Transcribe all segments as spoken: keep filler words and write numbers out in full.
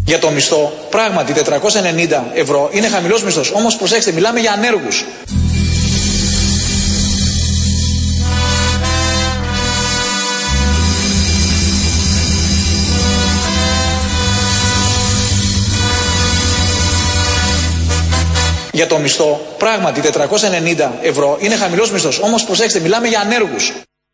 Για το μισθό, πράγματι τετρακόσια ενενήντα ευρώ είναι χαμηλός μισθός. Όμως προσέξτε, μιλάμε για ανέργους. Για το μισθό, πράγματι τετρακόσια ενενήντα ευρώ είναι χαμηλός μισθός. Όμως προσέξτε, μιλάμε για ανέργους.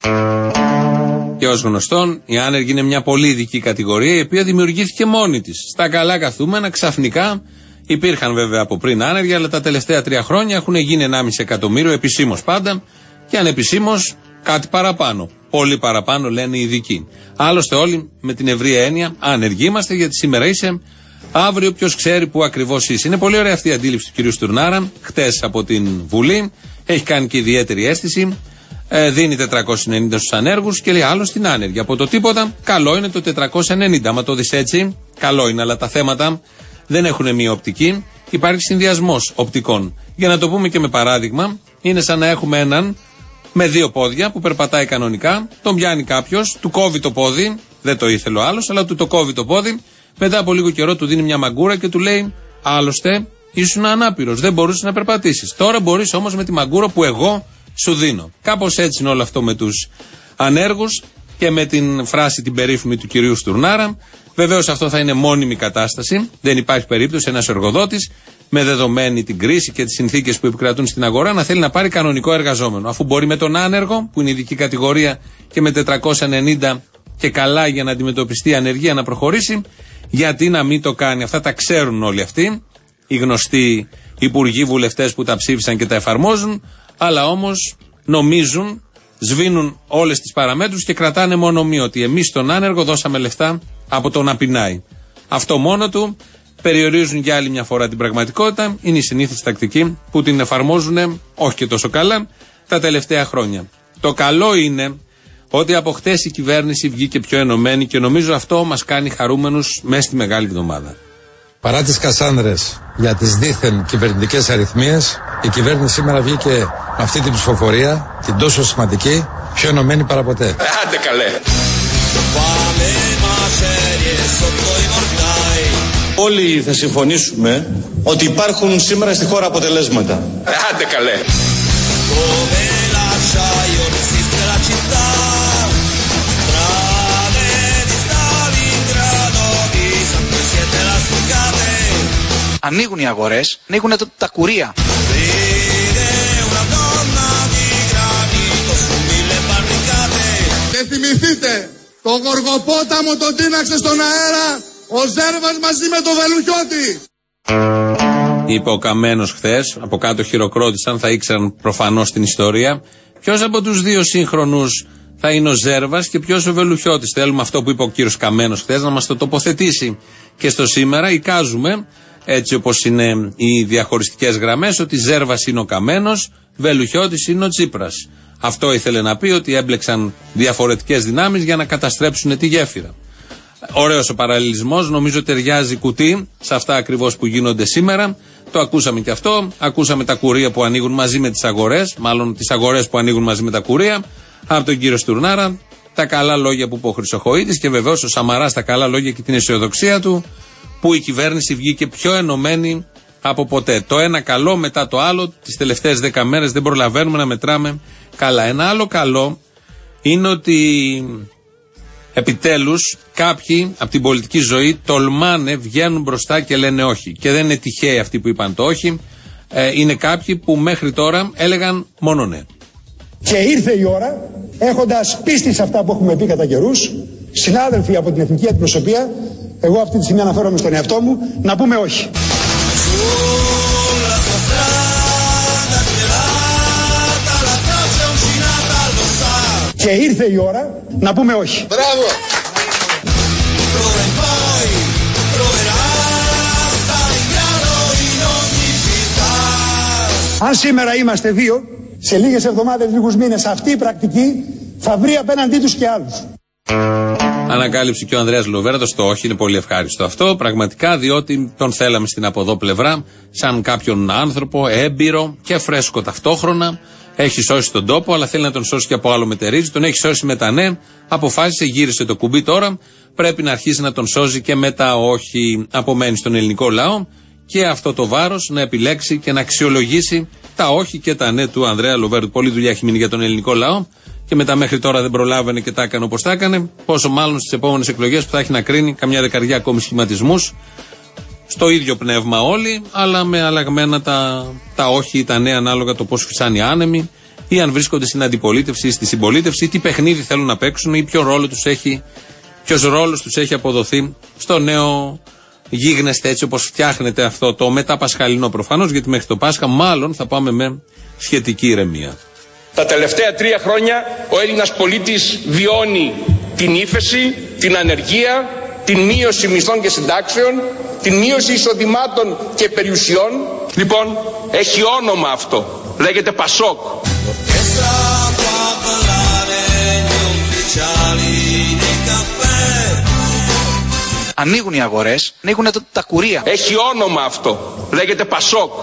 Και ως γνωστόν, η άνεργη είναι μια πολύ ειδική κατηγορία, η οποία δημιουργήθηκε μόνη της. Στα καλά καθούμενα, ξαφνικά, υπήρχαν βέβαια από πριν άνεργοι, αλλά τα τελευταία τρία χρόνια έχουν γίνει ενάμιση εκατομμύριο, επισήμως πάντα, και ανεπισήμως κάτι παραπάνω. Πολύ παραπάνω, λένε οι ειδικοί. Άλλωστε, όλοι με την ευρία έννοια, άνεργοι είμαστε, γιατί σήμερα είσαι, αύριο ποιος ξέρει που ακριβώς είσαι. Είναι πολύ ωραία αυτή η αντίληψη του κυρίου Στουρνάρα, χτες από την Βουλή, έχει κάνει και ιδιαίτερη αίσθηση. Ε, δίνει τετρακόσια ενενήντα στους ανέργους και λέει άλλο στην άνεργη. Από το τίποτα, καλό είναι το τετρακόσια ενενήντα. Άμα το δεις έτσι, καλό είναι, αλλά τα θέματα δεν έχουν μία οπτική. Υπάρχει συνδυασμός οπτικών. Για να το πούμε και με παράδειγμα, είναι σαν να έχουμε έναν με δύο πόδια που περπατάει κανονικά, τον πιάνει κάποιος, του κόβει το πόδι, δεν το ήθελε ο άλλος, αλλά του το κόβει το πόδι, μετά από λίγο καιρό του δίνει μια μαγκούρα και του λέει, άλλωστε ήσουν ανάπηρος, δεν μπορούσες να περπατήσεις. Τώρα μπορείς όμως με τη μαγκούρα που εγώ σου δίνω. Κάπως έτσι είναι όλο αυτό με τους ανέργους και με την φράση την περίφημη του κυρίου Στουρνάρα. Βεβαίως αυτό θα είναι μόνιμη κατάσταση. Δεν υπάρχει περίπτωση ένας εργοδότης με δεδομένη την κρίση και τις συνθήκες που επικρατούν στην αγορά να θέλει να πάρει κανονικό εργαζόμενο. Αφού μπορεί με τον άνεργο, που είναι ειδική κατηγορία, και με τετρακόσια ενενήντα και καλά για να αντιμετωπιστεί η ανεργία να προχωρήσει, γιατί να μην το κάνει. Αυτά τα ξέρουν όλοι αυτοί, οι γνωστοί υπουργοί, βουλευτές που τα ψήφισαν και τα εφαρμόζουν. Αλλά όμως νομίζουν, σβήνουν όλες τις παραμέτρους και κρατάνε μόνο μία, ότι εμείς στον άνεργο δώσαμε λεφτά από το να πεινάει. Αυτό μόνο του, περιορίζουν για άλλη μια φορά την πραγματικότητα, είναι η συνήθιση τακτική που την εφαρμόζουν όχι και τόσο καλά τα τελευταία χρόνια. Το καλό είναι ότι από χτες η κυβέρνηση βγήκε πιο ενωμένη και νομίζω αυτό μας κάνει χαρούμενους μέσα στη Μεγάλη Εβδομάδα. Παρά τις κασάνδρες για τις δίθεν κυβερνητικές αριθμίες, η κυβέρνηση σήμερα βγήκε με αυτή την ψηφοφορία, την τόσο σημαντική, πιο ενωμένη παραποτέ. Άντε καλέ. Όλοι θα συμφωνήσουμε ότι υπάρχουν σήμερα στη χώρα αποτελέσματα. Άντε καλέ. Ανοίγουν οι αγορές, ανοίγουν τα κουρία. Και θυμηθείτε, το Γοργοπόταμο τον τίναξε στον αέρα ο Ζέρβας μαζί με το Βελουχιώτη. Είπε ο Καμένος χθες, από κάτω χειροκρότησαν, θα ήξεραν προφανώς την ιστορία. Ποιος από τους δύο σύγχρονους θα είναι ο Ζέρβας και ποιος ο Βελουχιώτης? Θέλουμε αυτό που είπε ο κύριος Καμένος χθες να μας το τοποθετήσει και στο σήμερα. Εικάζουμε, έτσι όπως είναι οι διαχωριστικές γραμμές, ότι Ζέρβας είναι ο Καμένος, Βελουχιώτης είναι ο Τσίπρας. Αυτό ήθελε να πει, ότι έμπλεξαν διαφορετικές δυνάμεις για να καταστρέψουν τη γέφυρα. Ωραίος ο παραλληλισμός, νομίζω ταιριάζει κουτί σε αυτά ακριβώς που γίνονται σήμερα. Το ακούσαμε και αυτό. Ακούσαμε τα κουρία που ανοίγουν μαζί με τις αγορές, μάλλον τις αγορές που ανοίγουν μαζί με τα κουρία, από τον κύριο Στουρνάρα. Τα καλά λόγια που είπε ο Χρυσοχοΐτης και βεβαίως ο Σαμαράς τα καλά λόγια και την αισιοδοξία του, που η κυβέρνηση βγήκε πιο ενωμένη από ποτέ. Το ένα καλό μετά το άλλο, τις τελευταίες δέκα μέρες δεν προλαβαίνουμε να μετράμε καλά. Ένα άλλο καλό είναι ότι επιτέλους κάποιοι από την πολιτική ζωή τολμάνε, βγαίνουν μπροστά και λένε όχι. Και δεν είναι τυχαίοι αυτοί που είπαν το όχι. Ε, είναι κάποιοι που μέχρι τώρα έλεγαν μόνο ναι. Και ήρθε η ώρα, έχοντας πίστη σε αυτά που έχουμε πει κατά καιρούς, συνάδελφοι από την εθνική αντιπροσωπεία, εγώ αυτή τη στιγμή αναφέρομαι στον εαυτό μου, να πούμε όχι. Και ήρθε η ώρα να πούμε όχι. Μπράβο! Αν σήμερα είμαστε δύο, σε λίγες εβδομάδες, λίγους μήνες, αυτή η πρακτική θα βρει απέναντί τους και άλλους. Ανακάλυψε και ο Ανδρέας Λοβέρδος το όχι, είναι πολύ ευχάριστο αυτό, πραγματικά, διότι τον θέλαμε στην από εδώ πλευρά, σαν κάποιον άνθρωπο έμπειρο και φρέσκο ταυτόχρονα, Έχει σώσει τον τόπο, αλλά θέλει να τον σώσει και από άλλο μετερίζει. Τον έχει σώσει με τα ναι. Αποφάσισε, γύρισε το κουμπί τώρα. Πρέπει να αρχίσει να τον σώζει και με τα όχι. Απομένει στον ελληνικό λαό και αυτό το βάρος να επιλέξει και να αξιολογήσει τα όχι και τα ναι του Ανδρέα Λοβέρδου. Πολλή δουλειά έχει μείνει για τον ελληνικό λαό και μετά μέχρι τώρα δεν προλάβαινε και τα έκανε όπως τα έκανε. Πόσο μάλλον στις επόμενες εκλογές που θα έχει να κρίνει καμιά δεκαριά ακόμη σχηματισμούς. Στο ίδιο πνεύμα όλοι, αλλά με αλλαγμένα τα, τα όχι ή τα ναι ανάλογα το πώς φυσάνει οι άνεμοι ή αν βρίσκονται στην αντιπολίτευση ή στη συμπολίτευση ή τι παιχνίδι θέλουν να παίξουν ή ποιο ρόλο τους έχει, ποιος ρόλος τους έχει αποδοθεί στο νέο γίγνεσθε έτσι όπως φτιάχνεται αυτό το μεταπασχαλινό προφανώς, γιατί μέχρι το Πάσχα μάλλον θα πάμε με σχετική ηρεμία. Τα τελευταία τρία χρόνια ο Έλληνας πολίτης βιώνει την ύφεση, την ανεργία, την μείωση μισθών και συντάξεων, την μείωση εισοδημάτων και περιουσιών. Λοιπόν, έχει όνομα αυτό. Λέγεται Πασόκ. Ανοίγουν οι αγορές, ανοίγουν τα, τα κουρία. Έχει όνομα αυτό. Λέγεται Πασόκ.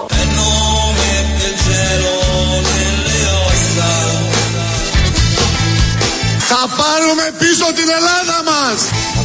Θα πάρουμε πίσω την Ελλάδα μας.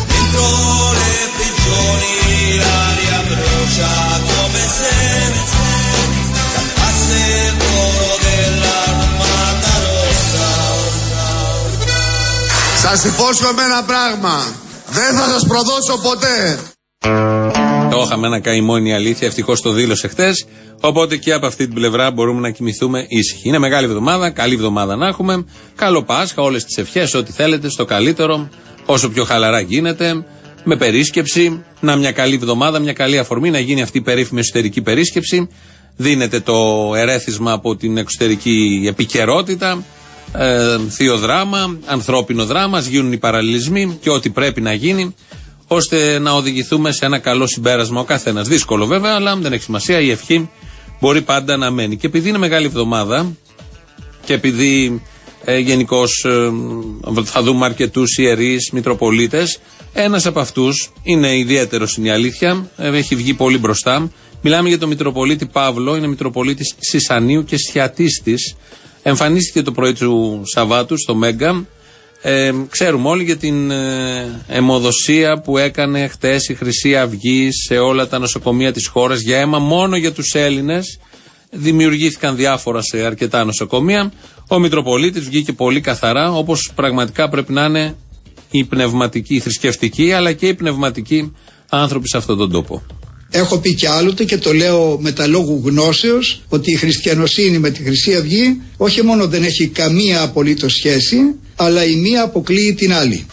Σας υπόσχομαι ένα πράγμα. Δεν θα σας προδώσω ποτέ. Το είχαμε ένα καημό, είναι η αλήθεια. Ευτυχώς το δήλωσε χτες. Οπότε και από αυτή την πλευρά μπορούμε να κοιμηθούμε ήσυχοι. Είναι μεγάλη εβδομάδα, καλή εβδομάδα να έχουμε. Καλό Πάσχα, όλες τις ευχές, ό,τι θέλετε, στο καλύτερο, όσο πιο χαλαρά γίνεται. Με περίσκεψη, να μια καλή εβδομάδα, μια καλή αφορμή να γίνει αυτή η περίφημη εσωτερική περίσκεψη. Δίνεται το ερέθισμα από την εξωτερική επικαιρότητα. Ε, θείο δράμα, ανθρώπινο δράμα, γίνουν οι παραλληλισμοί και ό,τι πρέπει να γίνει ώστε να οδηγηθούμε σε ένα καλό συμπέρασμα ο καθένας. Δύσκολο βέβαια, αλλά δεν έχει σημασία, η ευχή μπορεί πάντα να μένει. Και επειδή είναι μεγάλη εβδομάδα και επειδή ε, γενικώς ε, θα δούμε αρκετούς ιερείς, μητροπολίτες, ένας από αυτούς είναι ιδιαίτερος, είναι η αλήθεια, ε, έχει βγει πολύ μπροστά. Μιλάμε για τον Μητροπολίτη Παύλο, είναι Μητροπολίτης Σισανίου και Σιατίστης. Εμφανίστηκε το πρωί του Σαββάτου στο Μέγκα. Ε, ξέρουμε όλοι για την ε, αιμοδοσία που έκανε χτες η Χρυσή Αυγή σε όλα τα νοσοκομεία της χώρας για αίμα μόνο για τους Έλληνες. Δημιουργήθηκαν διάφορα σε αρκετά νοσοκομεία. Ο Μητροπολίτης βγήκε πολύ καθαρά, όπως πραγματικά πρέπει να είναι οι πνευματικοί, οι θρησκευτικοί, αλλά και οι πνευματικοί άνθρωποι σε αυτόν τον τόπο. Έχω πει και άλλοτε και το λέω με τα λόγου γνώσεως ότι η χριστιανοσύνη με τη Χρυσή Αυγή όχι μόνο δεν έχει καμία απολύτως σχέση, αλλά η μία αποκλείει την άλλη.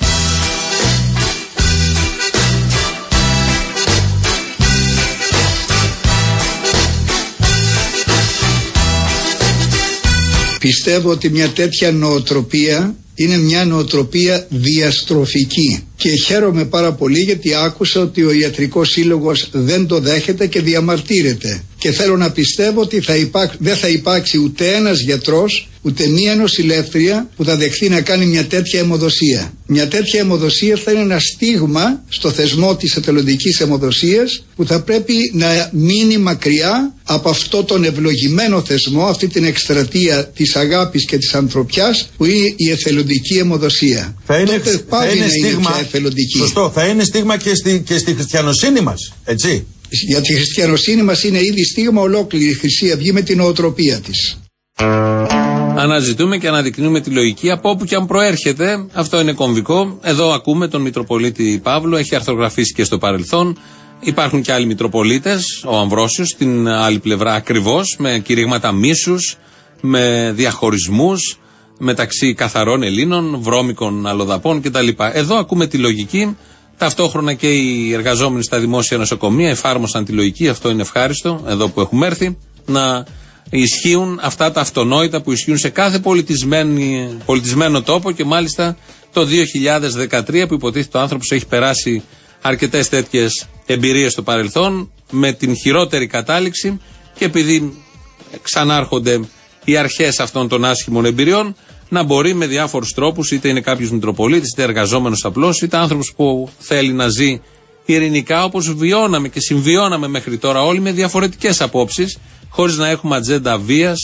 Πιστεύω ότι μια τέτοια νοοτροπία είναι μια νοοτροπία διαστροφική και χαίρομαι πάρα πολύ γιατί άκουσα ότι ο Ιατρικός Σύλλογος δεν το δέχεται και διαμαρτύρεται και θέλω να πιστεύω ότι θα υπάρ... δεν θα υπάρξει ούτε ένας γιατρός ούτε μία νοσηλεύτρια που θα δεχθεί να κάνει μια τέτοια αιμοδοσία. Μια τέτοια αιμοδοσία θα είναι ένα στίγμα στο θεσμό της εθελοντικής αιμοδοσίας που θα πρέπει να μείνει μακριά από αυτό τον ευλογημένο θεσμό, αυτή την εκστρατεία της αγάπης και της ανθρωπιάς που είναι η εθελοντική αιμοδοσία. Θα είναι, Τότε θα είναι στίγμα, σωστό, θα είναι στίγμα και στη, και στη χριστιανοσύνη μας, έτσι. Για τη χριστιανοσύνη μας είναι ήδη στίγμα ολόκληρη η Χρυσή Αυγή με την νοοτροπία της. Αναζητούμε και αναδεικνύουμε τη λογική από όπου και αν προέρχεται. Αυτό είναι κομβικό. Εδώ ακούμε τον Μητροπολίτη Παύλο, έχει αρθρογραφήσει και στο παρελθόν. Υπάρχουν και άλλοι Μητροπολίτες, ο Αμβρόσιος, στην άλλη πλευρά ακριβώς, με κηρύγματα μίσους, με διαχωρισμούς μεταξύ καθαρών Ελλήνων, βρώμικων αλλοδαπών κτλ. Εδώ ακούμε τη λογική. Ταυτόχρονα και οι εργαζόμενοι στα δημόσια νοσοκομεία εφάρμοσαν τη λογική. Αυτό είναι ευχάριστο, εδώ που έχουμε έρθει, να ισχύουν αυτά τα αυτονόητα που ισχύουν σε κάθε πολιτισμένο τόπο και μάλιστα το δύο χιλιάδες δεκατρία που υποτίθεται ο άνθρωπος έχει περάσει αρκετές τέτοιες εμπειρίες στο παρελθόν με την χειρότερη κατάληξη και επειδή ξανάρχονται οι αρχές αυτών των άσχημων εμπειριών να μπορεί με διάφορους τρόπους, είτε είναι κάποιος Μητροπολίτης, είτε εργαζόμενος απλώς, είτε άνθρωπος που θέλει να ζει ειρηνικά όπως βιώναμε και συμβιώναμε μέχρι τώρα όλοι με διαφορετικές απόψεις, χωρίς να έχουμε ατζέντα βίας,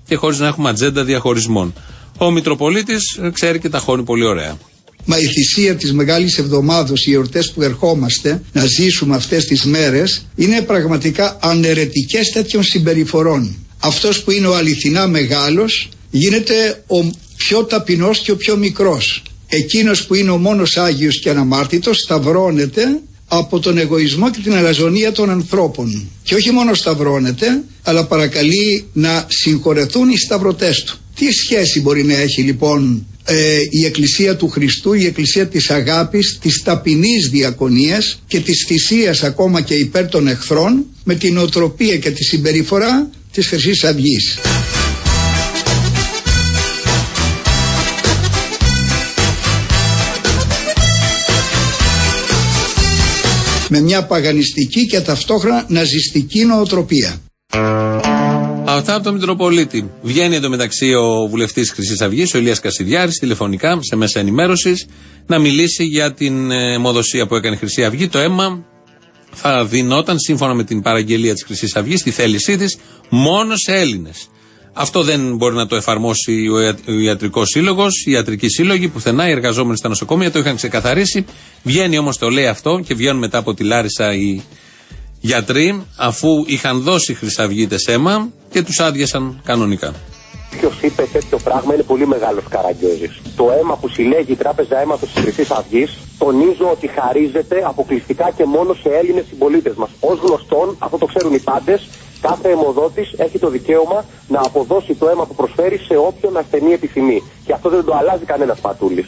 και χωρίς να έχουμε ατζέντα διαχωρισμών. Ο Μητροπολίτης ξέρει και τα χώνει πολύ ωραία. Μα η θυσία της Μεγάλης Εβδομάδος, οι εορτές που ερχόμαστε να ζήσουμε αυτές τις μέρες, είναι πραγματικά αναιρετικές τέτοιων συμπεριφορών. Αυτός που είναι ο αληθινά μεγάλος γίνεται ο πιο ταπεινός και ο πιο μικρός. Εκείνος που είναι ο μόνος Άγιος και αναμάρτητος σταυρώνεται από τον εγωισμό και την αλαζονία των ανθρώπων. Και όχι μόνο σταυρώνεται, αλλά παρακαλεί να συγχωρεθούν οι σταυρωτές του. Τι σχέση μπορεί να έχει λοιπόν ε, η Εκκλησία του Χριστού, η Εκκλησία της αγάπης, της ταπεινής διακονίας και της θυσίας ακόμα και υπέρ των εχθρών με την οτροπία και τη συμπεριφορά της Χρυσής Αυγής? Με μια παγανιστική και ταυτόχρονα ναζιστική νοοτροπία. Αυτά από τον Μητροπολίτη. Βγαίνει εντωμεταξύ ο βουλευτής Χρυσής Αυγής, ο Ηλίας Κασιδιάρης, τηλεφωνικά σε μέσα ενημέρωσης, να μιλήσει για την αιμοδοσία που έκανε η Χρυσή Αυγή. Το αίμα θα δινόταν, σύμφωνα με την παραγγελία της Χρυσής Αυγής, τη θέλησή της, μόνο σε Έλληνες. Αυτό δεν μπορεί να το εφαρμόσει ο Ιατρικός Σύλλογος, οι ιατρικοί σύλλογοι, πουθενά, οι εργαζόμενοι στα νοσοκομεία το είχαν ξεκαθαρίσει. Βγαίνει όμως, το λέει αυτό, και βγαίνουν μετά από τη Λάρισα οι γιατροί, αφού είχαν δώσει χρυσαυγίτες αίμα και τους άδειασαν κανονικά. Ποιος είπε τέτοιο πράγμα είναι πολύ μεγάλος καραγκιόζης. Το αίμα που συλλέγει η Τράπεζα Αίματος της Χρυσής Αυγής, τονίζω ότι χαρίζεται αποκλειστικά και μόνο σε Έλληνες συμπολίτες μας. Ως γνωστόν, αυτό το ξέρουν οι πάντες, κάθε αιμοδότης έχει το δικαίωμα να αποδώσει το αίμα που προσφέρει σε όποιον ασθενή επιθυμεί. Και αυτό δεν το αλλάζει κανένας πατούλης.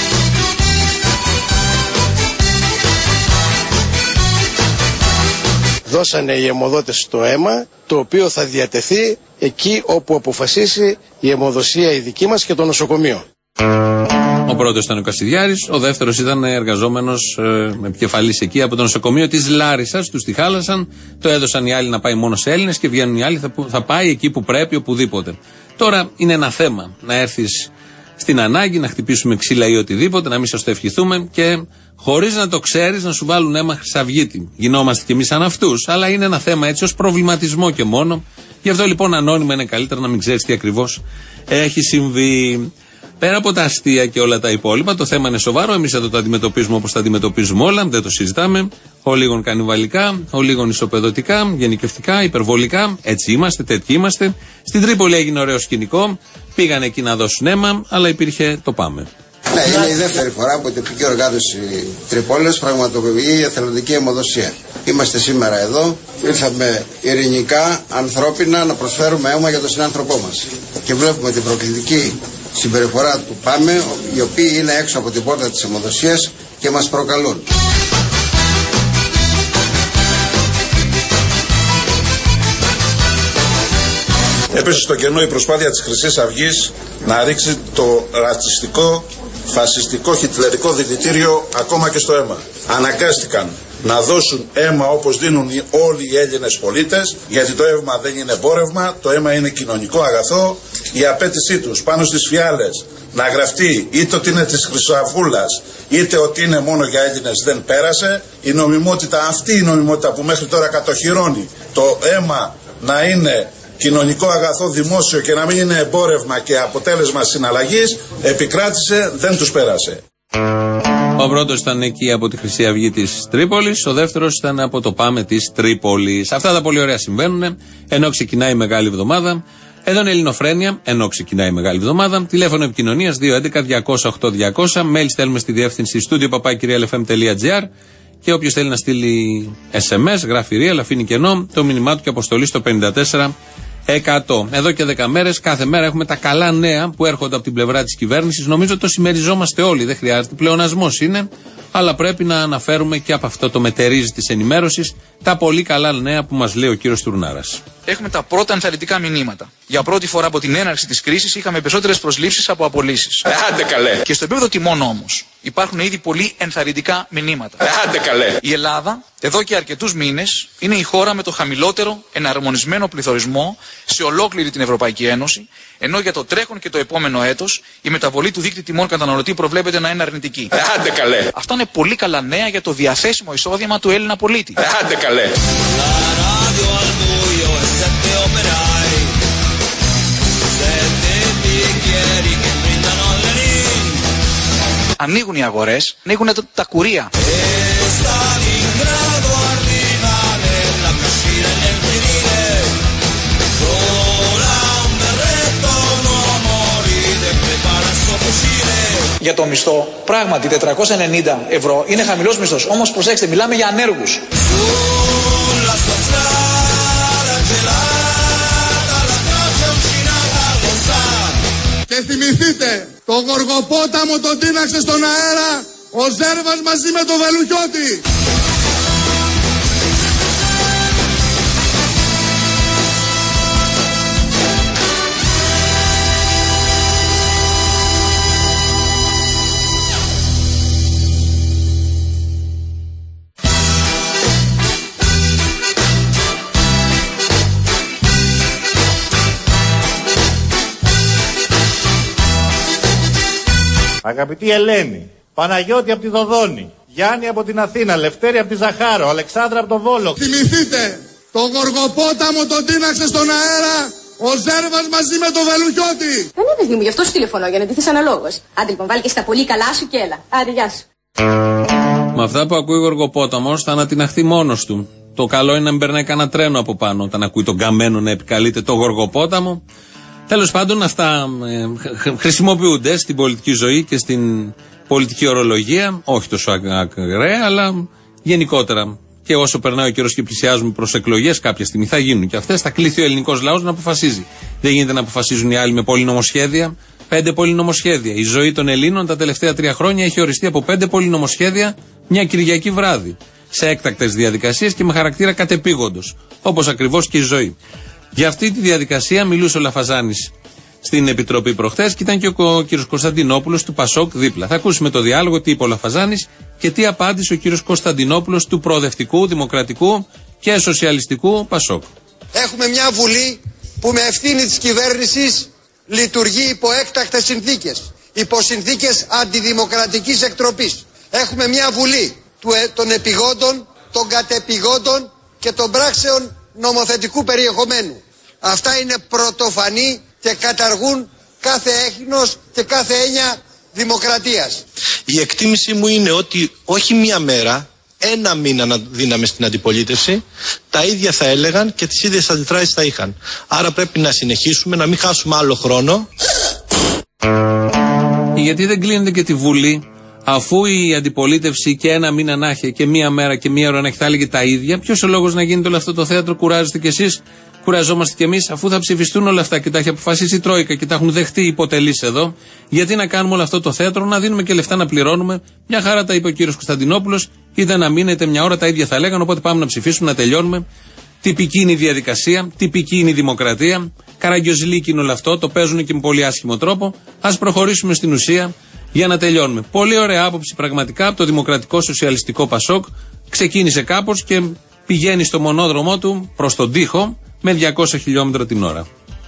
Δώσανε οι αιμοδότες το αίμα, το οποίο θα διατεθεί εκεί όπου αποφασίσει η αιμοδοσία η δική μας και το νοσοκομείο. Ο πρώτος ήταν ο Κασιδιάρης, ο δεύτερος ήταν εργαζόμενος ε, με επικεφαλής εκεί από το νοσοκομείο της Λάρισσας. Τους τη χάλασαν, το έδωσαν οι άλλοι να πάει μόνο σε Έλληνες και βγαίνουν οι άλλοι, θα, θα πάει εκεί που πρέπει, οπουδήποτε. Τώρα είναι ένα θέμα να έρθεις στην ανάγκη, να χτυπήσουμε ξύλα ή οτιδήποτε, να μην σας το ευχηθούμε και χωρίς να το ξέρεις να σου βάλουν αίμα χρυσαυγίτη. Γινόμαστε κι εμείς σαν αυτούς, αλλά είναι ένα θέμα έτσι ως προβληματισμό και μόνο. Γι' αυτό λοιπόν ανώνυμα είναι καλύτερα να μην ξέρεις τι ακριβώς έχει συμβεί. Πέρα από τα αστεία και όλα τα υπόλοιπα, το θέμα είναι σοβαρό. Εμείς εδώ το αντιμετωπίζουμε όπως τα αντιμετωπίζουμε όλα, δεν το συζητάμε. Ο λίγον κανιβαλικά, ο λίγον ισοπεδωτικά, γενικευτικά, υπερβολικά. Έτσι είμαστε, τέτοιοι είμαστε. Στην Τρίπολη έγινε ωραίο σκηνικό. Πήγαν εκεί να δώσουν αίμα, αλλά υπήρχε το πάμε. Ναι, είναι η δεύτερη φορά που η τοπική οργάνωση Τρυπόλεως πραγματοποιεί η εθελοντική αιμοδοσία. Είμαστε σήμερα εδώ, ήρθαμε ειρηνικά, ανθρώπινα, να προσφέρουμε αίμα για τον συνάνθρωπό μας. Και βλέπουμε την προκλητική συμπεριφορά του ΠΑΜΕ, οι οποίοι είναι έξω από την πόρτα της αιμοδοσίας και μας προκαλούν. Έπεσε στο κενό η προσπάθεια της Χρυσής Αυγής να ρίξει το ρατσιστικό, φασιστικό, χιτλερικό δηλητήριο ακόμα και στο αίμα. Αναγκάστηκαν να δώσουν αίμα όπως δίνουν όλοι οι Έλληνες πολίτες, γιατί το αίμα δεν είναι εμπόρευμα, το αίμα είναι κοινωνικό αγαθό. Η απέτησή τους πάνω στις φιάλες να γραφτεί είτε ότι είναι της Χρυσαυγούλας είτε ότι είναι μόνο για Έλληνες δεν πέρασε. Η νομιμότητα, αυτή η νομιμότητα που μέχρι τώρα κατοχυρώνει το αίμα να είναι κοινωνικό αγαθό δημόσιο και να μην είναι εμπόρευμα και αποτέλεσμα συναλλαγής, επικράτησε, δεν τους πέρασε. Ο πρώτος ήταν εκεί από τη Χρυσή Αυγή της Τρίπολης, ο δεύτερος ήταν από το ΠΑΜΕ της Τρίπολης. Αυτά τα πολύ ωραία συμβαίνουν, ενώ ξεκινάει η Μεγάλη Εβδομάδα. Εδώ είναι Ελληνοφρένεια, ενώ ξεκινάει η Μεγάλη Εβδομάδα. Τηλέφωνο επικοινωνίας δύο έντεκα διακόσια οκτώ διακόσια. Mail στέλνουμε στη διεύθυνση studio παπάκι real f m τελεία g r. Και όποιος θέλει να στείλει ες εμ ες, γράφει real, αφήνει κενό, το μήνυμά του και αποστολή στο πενήντα τέσσερα εκατό. Εδώ και δέκα μέρες, κάθε μέρα έχουμε τα καλά νέα που έρχονται από την πλευρά της κυβέρνησης. Νομίζω το συμμεριζόμαστε όλοι, δεν χρειάζεται. Πλεονασμός είναι, αλλά πρέπει να αναφέρουμε και από αυτό το μετερίζει της ενημέρωσης τα πολύ καλά νέα που μας λέει ο κύριος Τουρνάρας. Έχουμε τα πρώτα ενθαρρυντικά μηνύματα. Για πρώτη φορά από την έναρξη της κρίσης είχαμε περισσότερες προσλήψεις από απολύσεις. Άντε καλέ. Και στο επίπεδο τιμών όμως υπάρχουν ήδη πολύ ενθαρρυντικά μηνύματα. Άντε καλέ. Η Ελλάδα εδώ και αρκετούς μήνες είναι η χώρα με το χαμηλότερο εναρμονισμένο πληθωρισμό σε ολόκληρη την Ευρωπαϊκή Ένωση, ενώ για το τρέχον και το επόμενο έτος η μεταβολή του δείκτη τιμών καταναλωτή προβλέπεται να είναι αρνητική. Άντε καλέ. Αυτά είναι πολύ καλά νέα για το διαθέσιμο εισόδημα του Έλληνα πολίτη. Άντε καλέ. ανοίγουν οι αγορές, ανοίγουν τα, τα κουρία. Για το μισθό, πράγματι τετρακόσια ενενήντα ευρώ είναι χαμηλός μισθός. Όμως προσέξτε, μιλάμε για ανέργους. Και θυμηθείτε, το Γοργοπόταμο τον τίναξε στον αέρα ο Ζέρβας μαζί με το Βελουχιώτη. Αγαπητή Ελένη, Παναγιώτη από τη Δοδόνη, Γιάννη από την Αθήνα, Λευτέρη από τη Ζαχάρο, Αλεξάνδρα από το Βόλο. Θυμηθείτε, το Γοργοπόταμο τον τίναξε στον αέρα ο Ζέρβας μαζί με το Βελουχιώτη. Δεν είναι παιδί μου, γι' αυτό σου τηλεφωνώ, για να ντυθείς αναλόγως. Άντε λοιπόν, βάλει και στα πολύ καλά σου και έλα. Άντε, γεια σου. Με αυτά που ακούει ο Γοργοπόταμος θα ανατιναχθεί μόνος του. Το καλό είναι να μην περνάει κανένα τρένο από πάνω όταν ακούει τον καμένο να επικαλείται το Γοργοπόταμο. Τέλος πάντων, αυτά ε, χρησιμοποιούνται στην πολιτική ζωή και στην πολιτική ορολογία, όχι τόσο ακραία, αλλά γενικότερα. Και όσο περνάει ο καιρός και πλησιάζουμε προς εκλογές, κάποια στιγμή θα γίνουν και αυτές. Θα κληθεί ο ελληνικός λαός να αποφασίζει. Δεν γίνεται να αποφασίζουν οι άλλοι με πολυνομοσχέδια. Πέντε πολυνομοσχέδια. Η ζωή των Ελλήνων τα τελευταία τρία χρόνια έχει οριστεί από πέντε πολυνομοσχέδια μια Κυριακή βράδυ. Σε έκτακτες διαδικασίες και με χαρακτήρα κατεπήγοντος. Όπως ακριβώς και η ζωή. Για αυτή τη διαδικασία μιλούσε ο Λαφαζάνης στην Επιτροπή προχθές και ήταν και ο κύριος Κωνσταντινόπουλος του Πασόκ δίπλα. Θα ακούσουμε το διάλογο, τι είπε ο Λαφαζάνης και τι απάντησε ο κύριος Κωνσταντινόπουλος του προοδευτικού, δημοκρατικού και σοσιαλιστικού Πασόκ. Έχουμε μια Βουλή που με ευθύνη της κυβέρνησης λειτουργεί υπό έκτακτες συνθήκες, υπό συνθήκες αντιδημοκρατικής εκτροπής. Έχουμε μια Βουλή των επιγόντων, των κατεπιγόντων και των πράξεων νομοθετικού περιεχομένου. Αυτά είναι πρωτοφανή και καταργούν κάθε έχνος και κάθε έννοια δημοκρατίας. Η εκτίμηση μου είναι ότι όχι μία μέρα, ένα μήνα να δίναμε στην αντιπολίτευση, τα ίδια θα έλεγαν και τις ίδιες αντιδράσεις θα είχαν. Άρα πρέπει να συνεχίσουμε, να μην χάσουμε άλλο χρόνο. Γιατί δεν κλείνετε και τη Βουλή, αφού η αντιπολίτευση και ένα μήνα να έχει και μία μέρα και μία ώρα να έχει, θα έλεγε τα ίδια? Ποιος ο λόγος να γίνεται όλο αυτό το θέατρο? Κουράζεστε κι εσείς, κουραζόμαστε κι εμείς, αφού θα ψηφιστούν όλα αυτά και τα έχει αποφασίσει η Τρόικα και τα έχουν δεχτεί οι υποτελείς εδώ. Γιατί να κάνουμε όλο αυτό το θέατρο, να δίνουμε και λεφτά να πληρώνουμε? Μια χαρά τα είπε ο κύριος Κωνσταντινόπουλος, είτε ένα μήνα είτε μια ώρα, τα ίδια θα λέγανε. Οπότε πάμε να ψηφίσουμε, να τελειώνουμε. Τυπική είναι η διαδικασία, τυπική είναι η δημοκρατία. Καραγκιόζηλίκι είναι όλο αυτό, το παίζουν και με πολύ άσχημο τρόπο. Ας προχωρήσουμε στην ουσία. Για να τελειώνουμε. Πολύ ωραία άποψη πραγματικά από το Δημοκρατικό Σοσιαλιστικό Πασόκ. Ξεκίνησε κάπως και πηγαίνει στο μονόδρομό του προς τον τοίχο με διακόσια χιλιόμετρα την ώρα.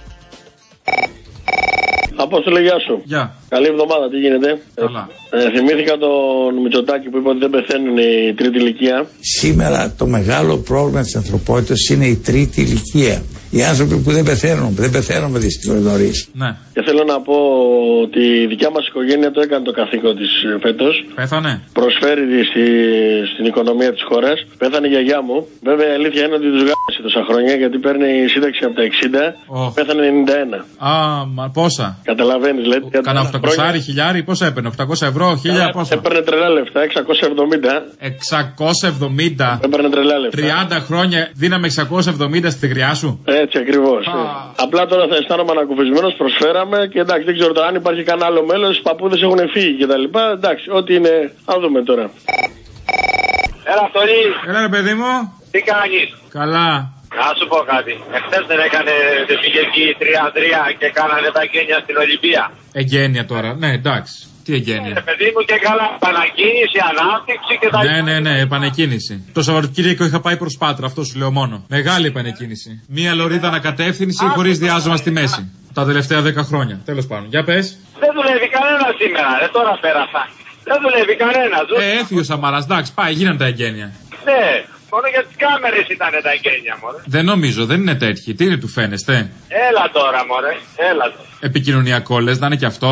Απόστολε, γεια σου. Γεια. Καλή εβδομάδα, τι γίνεται? Καλά. Ε, ε, θυμήθηκα τον Μητσοτάκη που είπε ότι δεν πεθαίνουν η τρίτη ηλικία. Σήμερα το μεγάλο πρόβλημα της ανθρωπότητας είναι η τρίτη ηλικία. Οι άνθρωποι που δεν πεθαίνουν, δεν πεθαίνουν δυστυχώς νωρίς. Ναι. Και θέλω να πω ότι η δικιά μας οικογένεια το έκανε το καθήκον της φέτος. Πέθανε. Προσφέρει στη, στην οικονομία της χώρας. Πέθανε η γιαγιά μου. Βέβαια η αλήθεια είναι ότι τους γάμισε τόσα χρόνια γιατί παίρνει σύνταξη από τα εξήντα. Oh. Πέθανε ενενήντα ένα. Α, μα πόσα. Καταλαβαίνεις, λέτε. Κάνα οκτακόσια χιλιάρι, πόσα έπαιρνε? οκτακόσια ευρώ, χίλια πόσα? Έπαιρνε τρελά λεφτά, εξακόσια εβδομήντα. εξακόσια εβδομήντα. Έπαιρνε τρελά λεφτά. τριάντα χρόνια δίναμε εξακόσια εβδομήντα στη γριά σου. Έτσι ακριβώς. Απλά τώρα θα αισθάνομαι ανακουφισμένος, προσφέραμε και εντάξει, δεν ξέρω τώρα αν υπάρχει κανένα άλλο μέλος, οι παππούδες έχουν φύγει κτλ. Εντάξει, ό,τι είναι, θα δούμε τώρα. Έλα, Θωρή. Έλα, ρε παιδί μου. Τι κάνεις? Καλά. Να σου πω κάτι. Εχθές δεν έκανε, δεν πήγε εκεί τρία τρία και κάνανε τα γένεια στην Ολυμπία? Εγγένεια τώρα, ναι, εντάξει. Τι εγγένεια? Ε, παιδί μου, και καλά, επανακίνηση, ανάπτυξη και τα Ναι, ναι, ναι, επανεκκίνηση. Το Σαββατοκύριακο είχα πάει προς Πάτρα, αυτό σου λέω μόνο. Μεγάλη επανεκκίνηση. Μία λωρίδα ανακατεύθυνση χωρίς διάζωμα στη μέση. Τα τελευταία δέκα χρόνια. Τέλος πάντων. Για πες. Δεν δουλεύει κανένα σήμερα, ρε, τώρα πέρασα. Δεν δουλεύει κανένα. Ε, έφυγε ο Σαμαράς, εντάξει, πάει, γίνανε τα εγγένεια. Ναι, μόνο για τις κάμερες ήταν τα εγγένεια, μωρέ. Δεν νομίζω, δεν είναι τέτοιοι. Τι είναι, του φαίνεστε? Έλα τώρα, μωρέ, έλα τώρα. Επικοινωνιακό λες, να είναι και αυτό.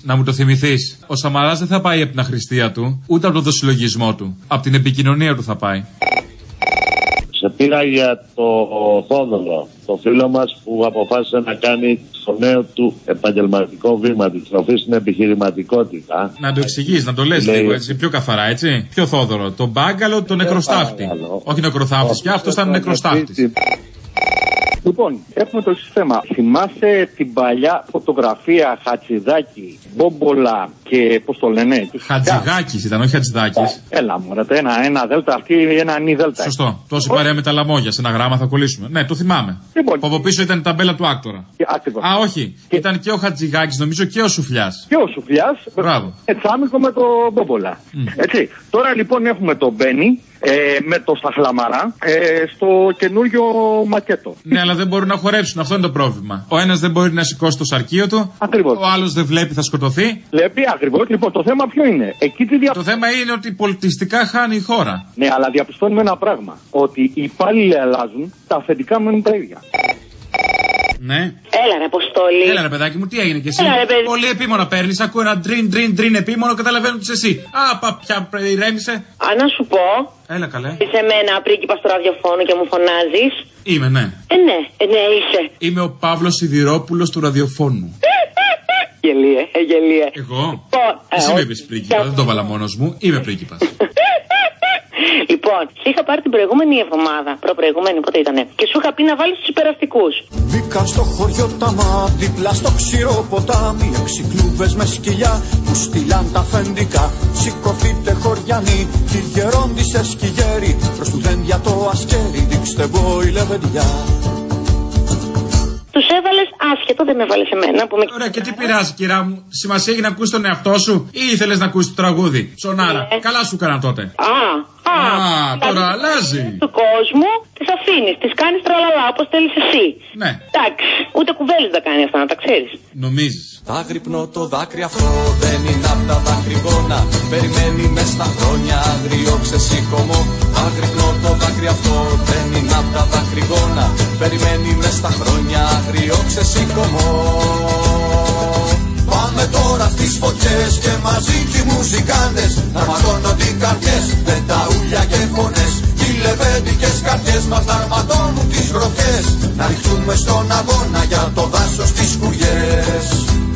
Να μου το θυμηθείς. Ο Σαμαράς δεν θα πάει από την αχρηστία του, ούτε από τον δοσυλλογισμό του. Από την επικοινωνία του θα πάει. Σε πήρα για το Θόδωρο, το φίλο μας που αποφάσισε να κάνει το νέο του επαγγελματικό βήμα, τη στροφή στην επιχειρηματικότητα. Να το εξηγείς, να το λες λίγο έτσι, πιο καθαρά έτσι. Ποιο Θόδωρο, τον μπάγκαλο, τον νεκροστάφτη. Όχι νεκροθάφτης, και αυτός ήταν νεκροστάφτης. Λοιπόν, έχουμε το εξής θέμα. Θυμάσαι την παλιά φωτογραφία Χατζηδάκη, Μπόμπολα και πώς το λένε. Χατζηγάκης ήταν, όχι Χατζηδάκης. Έλα μου, ρε, ένα, ένα δέλτα αυτή, ένα νι δέλτα. Σωστό. Τόση παρέα με τα λαμόγια, σε ένα γράμμα θα κολλήσουμε. Ναι, το θυμάμαι. Λοιπόν. Από πίσω ήταν η ταμπέλα του άκτορα. Ακριβώς. Α, όχι. Και... Ήταν και ο Χατζηγάκης, νομίζω, και ο Σουφλιάς. Και ο Σουφλιάς. Μπράβο. Ετσάμικο με το Μπόμπολα. Mm. Έτσι. Τώρα λοιπόν έχουμε τον Μπένι. Ε, με το Σταχλαμαρά ε, στο καινούριο μακέτο. Ναι, αλλά δεν μπορούν να χορέψουν, αυτό είναι το πρόβλημα. Ο ένας δεν μπορεί να σηκώσει το σαρκείο του. Ακριβώς. Ο άλλος δεν βλέπει, θα σκοτωθεί. Βλέπει, ακριβώς. Λοιπόν, το θέμα ποιο είναι. Εκεί τη δια... Το θέμα είναι ότι πολιτιστικά χάνει η χώρα. Ναι, αλλά διαπιστώνουμε ένα πράγμα. Ότι οι υπάλληλοι αλλάζουν, τα αφεντικά μένουν τα ίδια. Ναι. Έλα ρε Αποστόλη. Έλα ρε παιδάκι μου, τι έγινε κι εσύ. Έλα, ρε, παιδί. Πολύ επίμονο παίρνεις, ακούω ένα ντριν ντριν ντριν επίμονο, καταλαβαίνω τι εσύ. Α, πα, πια ηρέμησε. Α, να σου πω. Έλα καλέ. Είσαι εμένα πρίγκιπα στο ραδιοφώνο και μου φωνάζεις. Είμαι, ναι. Ε, ναι, ε, ναι, είσαι. Είμαι ο Παύλος Σιδηρόπουλος του ραδιοφώνου. Γελίε, ε, γελίε. Εγώ. Ε, εσύ ε, με είπες πρίγκιπα, δεν το βάλα μόνος μου, είμαι πρίγκιπας. Λοιπόν, σε είχα πάρει την προηγούμενη εβδομάδα, προπροηγούμενη, πότε ήτανε, και σου είχα πει να βάλεις τους υπεραστικούς. Μπήκαν στο χωριό τα μάτια, δίπλα στο ξηρό ποτάμι, έξι κλούβες με σκυλιά που στείλαν τα αφεντικά. Σηκωθείτε χωριανοί, τη γερόντισε σκυγέρι, προς του δέντια το ασκέρι, δείξτε μπόι λεβεντιά. Τους έβαλες άσχετο, δεν με έβαλες εμένα που με... Ωραία, και τι πειράζει κυρά μου, σημασία έχει να ακούσεις τον εαυτό σου ή ήθελες να ακούσεις το τραγούδι. Ψωνάρα, Ε. καλά σου έκανα τότε. Α, α, Α, τώρα αλλάζει. Του κόσμου τις αφήνεις, τις κάνεις τραλαλά όπως θέλεις εσύ. Ναι. Εντάξει, ούτε κουβέλες δεν κάνει αυτά, να τα ξέρεις. Νομίζεις. Τα γρυπνό το δάκρυ αυτό δεν είναι απ' τα δάκρυγόνα. Περιμένει μες στα χρόνια άγριο ξεσήκωμο. Τα γρυπνό το δάκρυ αυτό δεν είναι απ' τα δάκρυγόνα. Περιμένει μες στα χρόνια άγριο ξεσήκωμο. Πάμε τώρα στις φωτιές και μαζί κι οι μουζικάντες να ματώνονται οι καρδιές με τα ούλια και φωνές. Οι λεβέντικες καρδιές μας να αρματώνουν τις γροθιές. Να ριχτούμε στον αγώνα για το δάσος τις κουριές.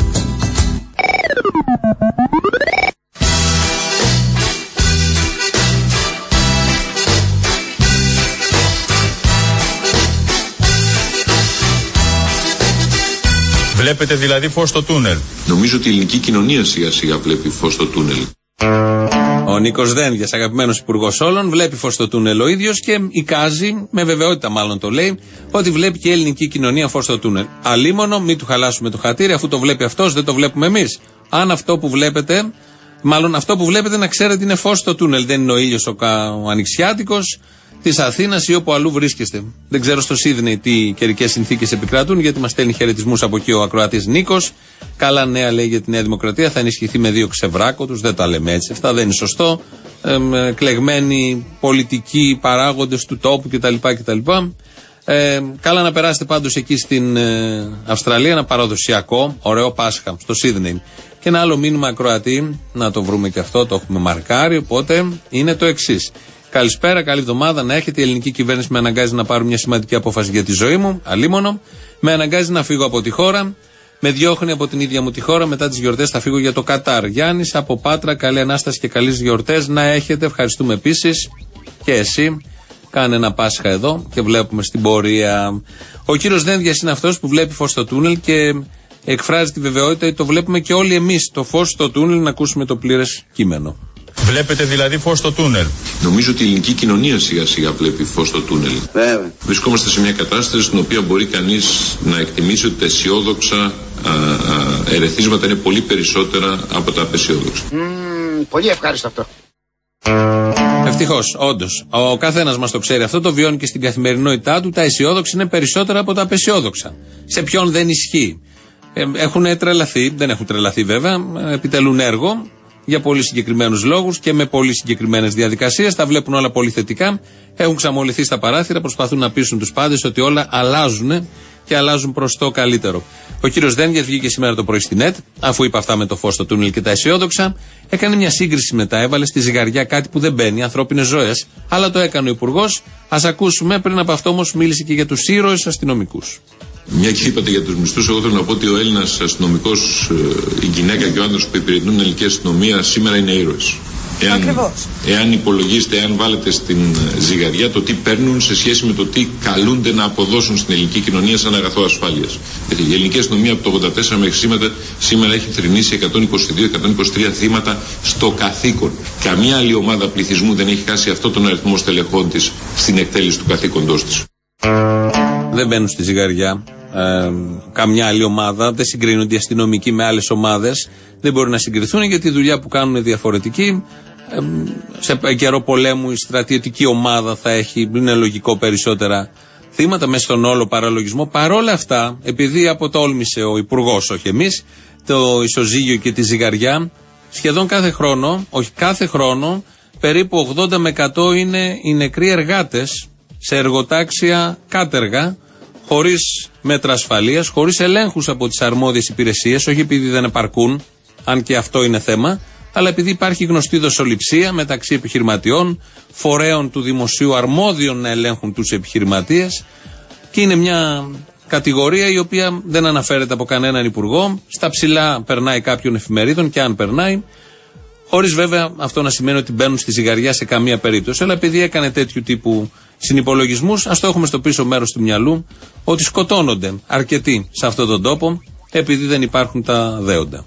Βλέπετε δηλαδή φως στο τούνελ. Νομίζω ότι η ελληνική κοινωνία σιγά σιγά βλέπει φως στο τούνελ. Ο Νίκος Δένδιας, αγαπημένος υπουργός όλων, βλέπει φως στο τούνελ ο ίδιος και εικάζει, με βεβαιότητα μάλλον το λέει, ότι βλέπει και η ελληνική κοινωνία φως στο τούνελ. Αλίμονο, μην του χαλάσουμε το χατήρι, αφού το βλέπει αυτός, δεν το βλέπουμε εμείς. Αν αυτό που βλέπετε, μάλλον αυτό που βλέπετε να ξέρετε είναι φως στο τούνελ. Δεν είναι ο ήλιος ο, κα, ο ανοιξιάτικος της Αθήνας ή όπου αλλού βρίσκεστε. Δεν ξέρω στο Σίδνεϊ τι καιρικές συνθήκες επικρατούν, γιατί μας στέλνει χαιρετισμούς από εκεί ο ακροατής Νίκος. Καλά νέα λέει για τη Νέα Δημοκρατία, θα ενισχυθεί με δύο ξεβράκωτους. Δεν τα λέμε έτσι. Αυτά δεν είναι σωστό. Ε, κλεγμένοι πολιτικοί παράγοντες του τόπου κτλ. κτλ. Ε, καλά να περάσετε πάντως εκεί στην ε, Αυστραλία, ένα παραδοσιακό, ωραίο Πάσχα στο Σίδνεϊ. Και ένα άλλο μήνυμα ακροατή, να το βρούμε και αυτό, το έχουμε μαρκάρει, οπότε είναι το εξής. Καλησπέρα, καλή εβδομάδα να έχετε. Η ελληνική κυβέρνηση με αναγκάζει να πάρω μια σημαντική απόφαση για τη ζωή μου. Αλίμονο. Με αναγκάζει να φύγω από τη χώρα. Με διώχνει από την ίδια μου τη χώρα. Μετά τις γιορτές θα φύγω για το Κατάρ. Γιάννης από Πάτρα, καλή Ανάσταση και καλές γιορτές να έχετε. Ευχαριστούμε επίσης και εσύ. Κάνε ένα Πάσχα εδώ και βλέπουμε στην πορεία. Ο κύριος Δένδιας είναι αυτός που βλέπει φως στο τούνελ και εκφράζει τη βεβαιότητα ότι το βλέπουμε και όλοι εμείς το φως στο τούνελ, να ακούσουμε το πλήρες κείμενο. Βλέπετε δηλαδή φως στο τούνελ. Νομίζω ότι η ελληνική κοινωνία σιγά σιγά βλέπει φως στο τούνελ. Βέβαια. Βρισκόμαστε σε μια κατάσταση στην οποία μπορεί κανείς να εκτιμήσει ότι τα αισιόδοξα α, α, ερεθίσματα είναι πολύ περισσότερα από τα απεσιόδοξα. Mm, πολύ ευχάριστο αυτό. Ευτυχώς, όντως. Ο καθένας μας το ξέρει αυτό, το βιώνει και στην καθημερινότητά του. Τα αισιόδοξα είναι περισσότερα από τα απεσιόδοξα. Σε ποιον δεν ισχύει. Ε, έχουν τρελαθεί, δεν έχουν τρελαθεί βέβαια, επιτελούν έργο για πολύ συγκεκριμένους λόγους και με πολύ συγκεκριμένες διαδικασίες. Τα βλέπουν όλα πολύ θετικά. Έχουν ξαμολυθεί στα παράθυρα, προσπαθούν να πείσουν τους πάντες ότι όλα αλλάζουν και αλλάζουν προς το καλύτερο. Ο κύριος Δένδιας βγήκε σήμερα το πρωί στην ΕΤ, αφού είπε αυτά με το φως στο τούνελ και τα αισιόδοξα, έκανε μια σύγκριση μετά, έβαλε στη ζυγαριά κάτι που δεν μπαίνει, ανθρώπινες ζωές, αλλά το έκανε ο Υπουργός. Ας ακούσουμε, πριν από αυτό όμως μίλησε και για τους ήρωες αστυνομικούς. Μια και είπατε για τους μισθούς, εγώ θέλω να πω ότι ο Έλληνας αστυνομικός, η γυναίκα και ο άντρας που υπηρετούν την ελληνική αστυνομία σήμερα είναι ήρωες. Εάν, εάν υπολογίσετε, εάν βάλετε στην ζυγαριά το τι παίρνουν σε σχέση με το τι καλούνται να αποδώσουν στην ελληνική κοινωνία σαν αγαθό ασφάλειας. Γιατί η ελληνική αστυνομία από το ογδόντα τέσσερα μέχρι σήμερα, σήμερα έχει θρηνήσει εκατόν είκοσι δύο εκατόν είκοσι τρία θύματα στο καθήκον. Καμία άλλη ομάδα πληθυσμού δεν έχει χάσει αυτό τον αριθμό στελεχών της στην εκτέλεση του καθήκοντός της. Δεν μπαίνουν στη ζυγαριά. Ε, καμιά άλλη ομάδα, δεν συγκρίνονται οι αστυνομικοί με άλλες ομάδες, δεν μπορούν να συγκριθούν γιατί η δουλειά που κάνουν είναι διαφορετική. Ε, σε καιρό πολέμου η στρατιωτική ομάδα θα έχει, είναι λογικό, περισσότερα θύματα μέσα στον όλο παραλογισμό. Παρόλα αυτά, επειδή αποτόλμησε ο Υπουργός, όχι εμείς, το ισοζύγιο και τη ζυγαριά, σχεδόν κάθε χρόνο, όχι κάθε χρόνο, περίπου ογδόντα με εκατό είναι οι νεκροί εργάτες σε εργοτάξια κάτεργα, χωρίς μέτρα ασφαλείας, χωρίς ελέγχους από τις αρμόδιες υπηρεσίες, όχι επειδή δεν επαρκούν, αν και αυτό είναι θέμα, αλλά επειδή υπάρχει γνωστή δοσοληψία μεταξύ επιχειρηματιών, φορέων του δημοσίου αρμόδιων να ελέγχουν τους επιχειρηματίες, και είναι μια κατηγορία η οποία δεν αναφέρεται από κανέναν υπουργό, στα ψηλά περνάει κάποιων εφημερίδων και αν περνάει, χωρίς βέβαια αυτό να σημαίνει ότι μπαίνουν στη ζυγαριά σε καμία περίπτωση, αλλά επειδή έκανε τέτοιου τύπου συνυπολογισμούς, ας το έχουμε στο πίσω μέρος του μυαλού, ότι σκοτώνονται αρκετοί σε αυτόν τον τόπο, επειδή δεν υπάρχουν τα δέοντα.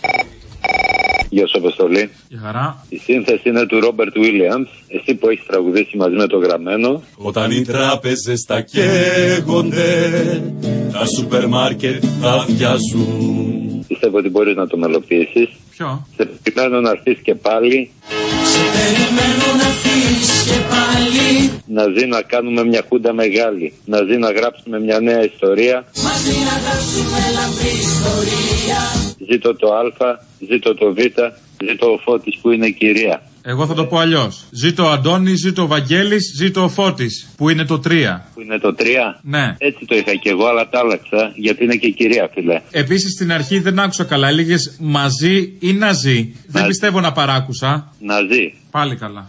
Γεια σου, Αποστολή. Γεια χαρά. Η σύνθεση είναι του Ρόμπερτ Βίλιαμς. Εσύ που έχεις τραγουδήσει μαζί με το Γραμμένο. Όταν οι τράπεζες τα καίγονται, τα σούπερ μάρκετ αδειάζουν. Πιστεύω ότι μπορείς να το μελοποιήσεις. Ποιο? Σε περιμένω να έρθεις και πάλι. Σε περιμένω να έρθεις και πάλι. Να ζει να κάνουμε μια χούντα μεγάλη. Να ζει να γράψουμε μια νέα ιστορία. Μαζί να γράψουμε λαμπρή ιστορία. Ζήτω το Α, ζήτω το Β, ζήτω ο Φώτης που είναι κυρία. Εγώ θα το πω αλλιώς. Ζήτω ο Αντώνης, ζήτω ο Βαγγέλης, ζήτω ο Φώτης που είναι το τρία. Που είναι το τρία. Ναι. Έτσι το είχα και εγώ, αλλά τα άλλαξα γιατί είναι και κυρία, φίλε. Επίσης στην αρχή δεν άκουσα καλά. Έλεγες μαζί ή να ζει. Να... Δεν πιστεύω να παράκουσα. Να ζει. Πάλι καλά.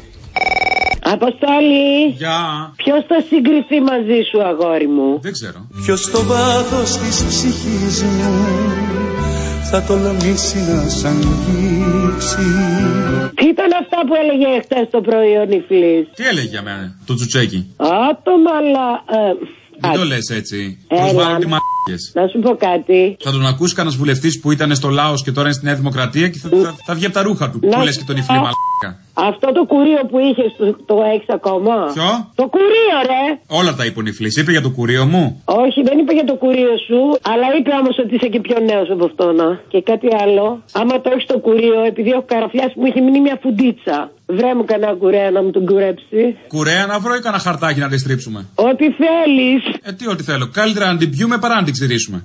Αποστόλη! Γεια! Ποιος θα συγκριθεί μαζί σου, αγόρι μου? Δεν ξέρω. Ποιος στο βάθος της ψυχής μου θα τολμήσει να σ' αγγίξει. Τι ήταν αυτά που έλεγε χτες το πρωί ο Νιφλής? Τι έλεγε για μένα, το τσουτσέκι? Άτομα, αλλά... Ε, Μην α... το λες έτσι. Προσβάλλουν οι μαλάκες. Να σου πω κάτι. Θα τον ακούσει κανένας βουλευτής που ήταν στο Λάος και τώρα είναι στη Νέα Δημοκρατία και θα, θα, θα βγει από τα ρούχα του. Να... Που λες και τον Νιφλή μαλάκα. Αυτό το κουρίο που είχε, το, το έχεις ακόμα? Ποιο? Το κουρίο, ρε! Όλα τα είπε ο Νιφλής. Είπε για το κουρίο μου? Όχι, δεν είπε για το κουρίο σου, αλλά είπε όμως ότι είσαι και πιο νέος από αυτόνα. Και κάτι άλλο, άμα το έχεις το κουρίο, επειδή έχω καραφιάσει, μου έχει μείνει μια φουντίτσα. Βρέ μου κανένα κουρέα να μου τον κουρέψει. Κουρέα να βρω ή κανένα χαρτάκι να τη στρίψουμε? Ό,τι θέλεις. Ε, τι ό,τι θέλω. Καλύτερα να την πιούμε παρά να την ξηρίσουμε.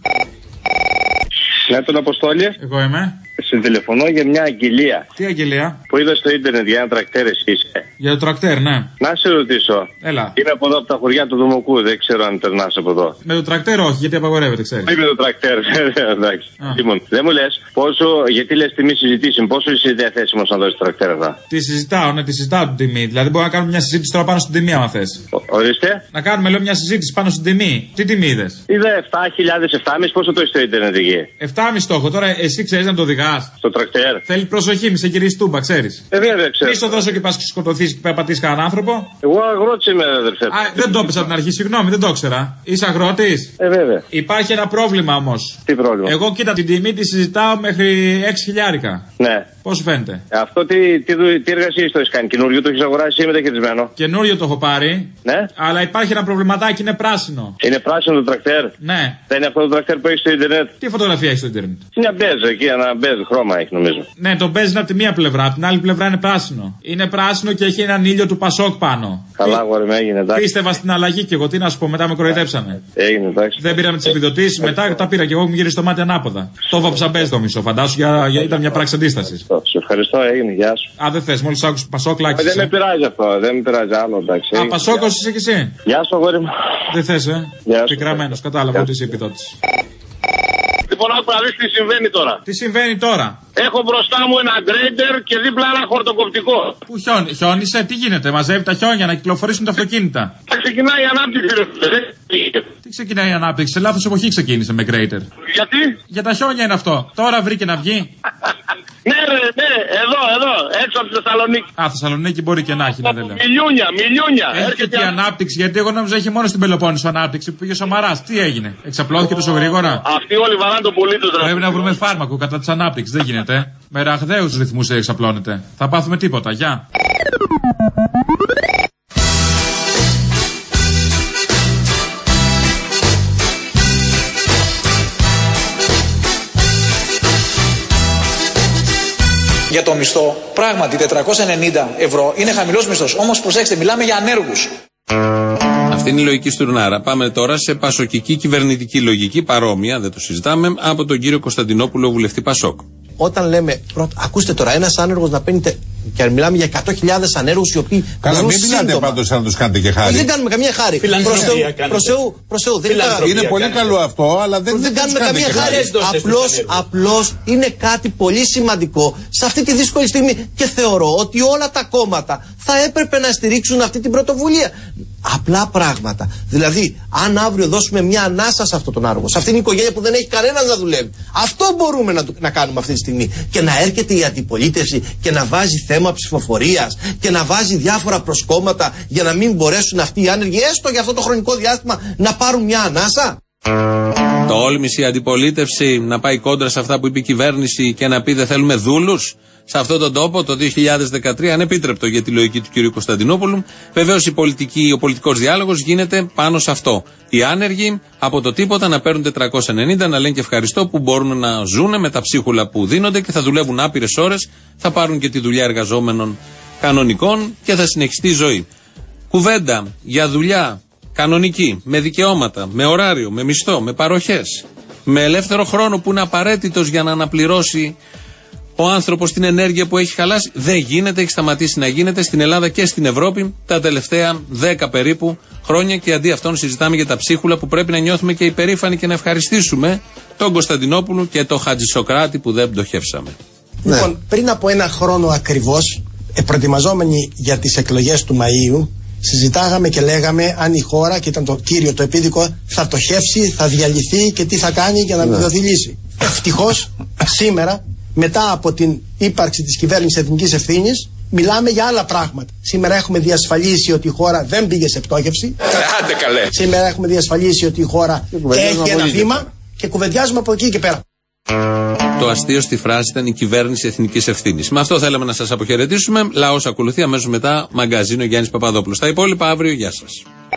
Ναι, τον Αποστόλη. Εγώ είμαι. Σε τηλεφωνώ για μια αγγελία. Τι αγγελία? Που είδα στο ίντερνετ για ένα τρακτέρ, εσύ είσαι? Για το τρακτέρ, ναι. Να σε ρωτήσω. Έλα. Είμαι από εδώ από τα χωριά του Δομοκού, δεν ξέρω αν περνάς από εδώ. Με το τρακτέρ όχι, γιατί απαγορεύεται, ξέρεις. Όχι με το τρακτέρ, εντάξει. Λοιπόν, δεν μου λες πόσο, γιατί λες τιμή συζητήσιμη, πόσο είσαι διαθέσιμος να δώσεις τρακτέρ αυτά? Τη συζητάω, ναι, τη συζητάω την τιμή. Δηλαδή μπορούμε να κάνουμε μια συζήτηση τώρα πάνω στην τιμή, άμα θες. Ορίστε. Να κάνουμε, λέω, μια συζήτηση πάνω στην τιμή. Τι τιμή είδες? Είδα επτά χιλιάδες, επτά χιλιάδες, πόσο το έχει στο ίντερνετ εκεί? επτά χιλιάδες το έχω, τώρα εσύ ξέρεις να το οδηγάς? Στο τρακτέρ. Θέλει προσοχή, μη σε γυρίσει τούμπα, ξέρεις. Ε, βέβαια, ξέρω. Μη στο δώσω και πας και σκοτωθείς και πατήσεις κανέναν άνθρωπο. Εγώ αγρότης είμαι, αδερφέ. Α, δεν το έπεσα από την αρχή, συγγνώμη, δεν το ήξερα. Είσαι αγρότης? Ε, βέβαια. Υπάρχει ένα πρόβλημα όμως. Τι πρόβλημα? Εγώ κοίτα την τιμή τη συζητάω μέχρι έξι χιλιάρικα. Ναι. Πώς σου φαίνεται? Αυτό τι, τι, τι, τι εργασίες το έχεις κάνει? Καινούριο το έχεις αγοράσει ή μεταχειρισμένο? Καινούριο το έχω πάρει. Ναι. Αλλά υπάρχει ένα προβληματάκι, είναι πράσινο. Είναι πράσινο το τρακτέρ? Ναι. Δεν είναι αυτό το τρακτέρ που έχει στο ίντερνετ? Τι φωτογραφία έχει στο ίντερνετ? Είναι μπέζ εκεί, ένα μπέζ χρώμα έχει νομίζω. Ναι, το μπέζ είναι από τη μία πλευρά, από την άλλη πλευρά είναι πράσινο. Είναι πράσινο και έχει έναν ήλιο του Πασόκ πάνω. Καλά, αγόρι με, έγινε εντάξει. Πίστευα στην αλλαγή και εγώ, τι να σου πω, μετά με κοροϊδέψανε. Έγινε εντάξει. Δεν πήραμε τις επιδοτήσεις, μετά τα πήρα και εγώ μου γύρισε το μάτι ανάποδα. Το βάψα μπέζ το μισό, φαντάσου, για, για, ήταν μια πράξη αντίστοιχη. αντίστασης. Σε ευχαριστώ, έγινε, γεια σου. Α, δεν θες, μόλις άκουσα Πασόκ, λάξεις. Δεν με πειράζει αυτό, δεν με πειράζει άλλο, εντάξει. Α, Πασόκος είσαι κι εσύ. Γεια σου, αγόρι μου. Δεν θες, ε. Πικραμένος, κατάλαβα ότι είσαι επιδότης. Λοιπόν, άκου να δεις τι συμβαίνει τώρα. Τι συμβαίνει τώρα. Έχω μπροστά μου ένα γκρέιντερ και δίπλα ένα χορτοκοπτικό. Πού χιόνι, χιόνισε, τι γίνεται, μαζεύει τα χιόνια να κυκλοφορήσουν τα αυτοκίνητα. Ξεκινάει η ανάπτυξη, ρε. Τι ξεκινάει η ανάπτυξη, σε λάθος εποχή ξεκίνησε με γκρέιντερ. Γιατί? Για τα χιόνια είναι αυτό. Τώρα βρήκε να βγει. Ναι, ρε, ναι, εδώ, εδώ, έξω από τη Θεσσαλονίκη. Α, Θεσσαλονίκη μπορεί και να έχει, να δεν λέω. Μιλιούνια, μιλιούνια. Έχει και τι ανάπτυξη, γιατί εγώ νόμιζα έχει μόνο στην Πελοπόννησο ανάπτυξη που πήγε ο Σαμαράς. Τι έγινε, εξαπλώθηκε τόσο γρήγορα. Αυτοί όλοι βαράνε τον πολίτη του. Πρέπει να βρούμε φάρμακο κατά τη ανάπτυξη, δεν γίνεται. Με ραγδαίους ρυθμούς εξαπλώνεται. Θα πάθουμε τίποτα, γεια. Για το μισθό, πράγματι τετρακόσια ενενήντα ευρώ είναι χαμηλός μισθός. Όμως προσέξτε, μιλάμε για ανέργους. Αυτή είναι η λογική Στουρνάρα. Πάμε τώρα σε πασοκική κυβερνητική λογική, παρόμοια, δεν το συζητάμε, από τον κύριο Κωνσταντινόπουλο, βουλευτή Πασόκ. Όταν λέμε, πρώτα, ακούστε τώρα, ένας άνεργος να παίρνει. Και μιλάμε για εκατό χιλιάδες ανέργους οι οποίοι. Καλά, μην μιλάτε πάντως να τους κάνετε και χάρη. Δεν κάνουμε καμία χάρη. Προς Θεού, δεν είναι πολύ καλό αυτό, αλλά δεν, δεν κάνουμε καμία χάρη. Απλώς, απλώς είναι κάτι πολύ σημαντικό σε αυτή τη δύσκολη στιγμή και θεωρώ ότι όλα τα κόμματα θα έπρεπε να στηρίξουν αυτή την πρωτοβουλία. Απλά πράγματα. Δηλαδή, αν αύριο δώσουμε μια ανάσα σε αυτόν τον άργο, σε αυτήν την οικογένεια που δεν έχει κανένα να δουλεύει, αυτό μπορούμε να, να κάνουμε αυτή τη στιγμή. Και να έρχεται η αντιπολίτευση και να βάζει θέμα ψηφοφορίας και να βάζει διάφορα προσκόμματα για να μην μπορέσουν αυτοί οι άνεργοι, έστω για αυτό το χρονικό διάστημα, να πάρουν μια ανάσα. Τόλμησε η αντιπολίτευση να πάει κόντρα σε αυτά που είπε η κυβέρνηση και να πει δεν θέλουμε δούλους. Σε αυτόν τον τόπο το δύο χιλιάδες δεκατρία, ανεπίτρεπτο για τη λογική του κ. Κωνσταντινόπουλου. Βεβαίως η πολιτική, ο πολιτικός διάλογος γίνεται πάνω σε αυτό. Οι άνεργοι από το τίποτα να παίρνουν τετρακόσια ενενήντα, να λένε και ευχαριστώ που μπορούν να ζουν με τα ψίχουλα που δίνονται και θα δουλεύουν άπειρες ώρες, θα πάρουν και τη δουλειά εργαζόμενων κανονικών και θα συνεχιστεί η ζωή. Κουβέντα για δουλειά κανονική, με δικαιώματα, με ωράριο, με μισθό, με παροχές, με ελεύθερο χρόνο που είναι απαραίτητος για να αναπληρώσει ο άνθρωπος την ενέργεια που έχει χαλάσει, δεν γίνεται, έχει σταματήσει να γίνεται στην Ελλάδα και στην Ευρώπη τα τελευταία δέκα περίπου χρόνια και αντί αυτών συζητάμε για τα ψίχουλα που πρέπει να νιώθουμε και υπερήφανοι και να ευχαριστήσουμε τον Κωνσταντινόπουλο και τον Χατζησοκράτη που δεν πτωχεύσαμε. Ναι. Λοιπόν, πριν από ένα χρόνο ακριβώς, προετοιμαζόμενοι για τις εκλογές του Μαΐου, συζητάγαμε και λέγαμε αν η χώρα, και ήταν το κύριο το επίδικο, θα πτωχεύσει, θα διαλυθεί και τι θα κάνει για να μην δοθεί λύση. Ευτυχώς σήμερα, μετά από την ύπαρξη της κυβέρνησης εθνικής ευθύνης, μιλάμε για άλλα πράγματα. Σήμερα έχουμε διασφαλίσει ότι η χώρα δεν πήγε σε πτώχευση. Άντε καλέ. Σήμερα έχουμε διασφαλίσει ότι η χώρα έχει ένα βήμα και κουβεντιάζουμε από εκεί και πέρα. Το αστείο στη φράση ήταν η κυβέρνηση εθνικής ευθύνης. Με αυτό θέλαμε να σας αποχαιρετήσουμε. Λαός ακολουθεί, αμέσως μετά μαγκαζίνο Γιάννης Παπαδόπουλος. Τα υπόλοιπα αύριο. Γεια σας.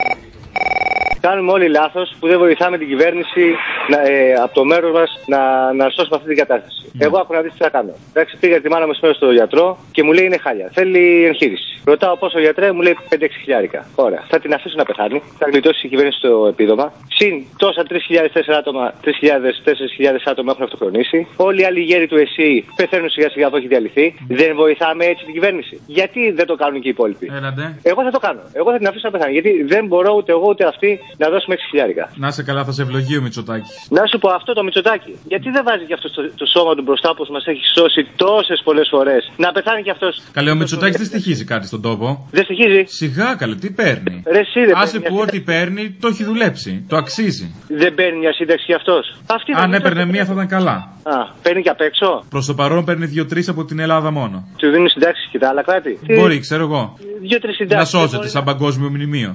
Κάνουμε όλοι λάθος που δεν βοηθάμε την κυβέρνηση να, ε, από το μέρος μας να, να σώσουμε αυτή την κατάσταση. Mm. Εγώ άκου να δεις τι θα κάνω. Εντάξει, πήγα τη μάνα μου σήμερα στο γιατρό και μου λέει είναι χάλια. Θέλει εγχείρηση. Ρωτάω πόσο γιατρέ, μου λέει πέντε έξι χιλιάρικα. Ωραία. Θα την αφήσω να πεθάνει. Θα γλιτώσει η κυβέρνηση το επίδομα. Συν τόσα τρεις χιλιάδες τέσσερα άτομα, τρεις χιλιάδες τέσσερις χιλιάδες άτομα έχουν αυτοχρονίσει. Όλοι οι άλλοι γέροι του ΕΣΥ πεθαίνουν σιγά σιγά που έχει διαλυθεί. Mm. Δεν βοηθάμε έτσι την κυβέρνηση. Γιατί δεν το κάνουν και οι υπόλοιποι. Έλατε. Εγώ θα το κάνω. Εγώ θα την αφήσω να πεθάνει. Γιατί δεν μπορώ ούτε εγώ ούτε αυτή να δώσουμε έξι χιλιάρικα. Να σε καλά, θα σε ευλογεί ο Μητσοτάκης. Να σου πω αυτό το Μητσοτάκη. Γιατί δεν βάζει και αυτό το, το σώμα του μπροστά που μας έχει σώσει τόσες πολλές φορές. Να πεθάνει και αυτός. Καλέ, ο Μητσοτάκης δεν στοιχίζει κάτι στον τόπο. Δεν στοιχίζει. Σιγά, καλέ, τι παίρνει. Ρε, σύρε, άσε που ό,τι παίρνει το έχει δουλέψει. Το αξίζει. Δεν παίρνει μια σύνταξη κι αυτός. Αυτή αν έπαιρνε μία θα ήταν καλά. Α, παίρνει και απ' έξω. Προς το παρόν παίρνει δύο-τρεις από την Ελλάδα μόνο. Του δίνουν συντάξεις και τα άλλα κράτη. Μπορεί, ξέρω εγώ. Δύο-τρεις συντάξεις. Να σώζεται σαν παγκόσμιο μνημείο.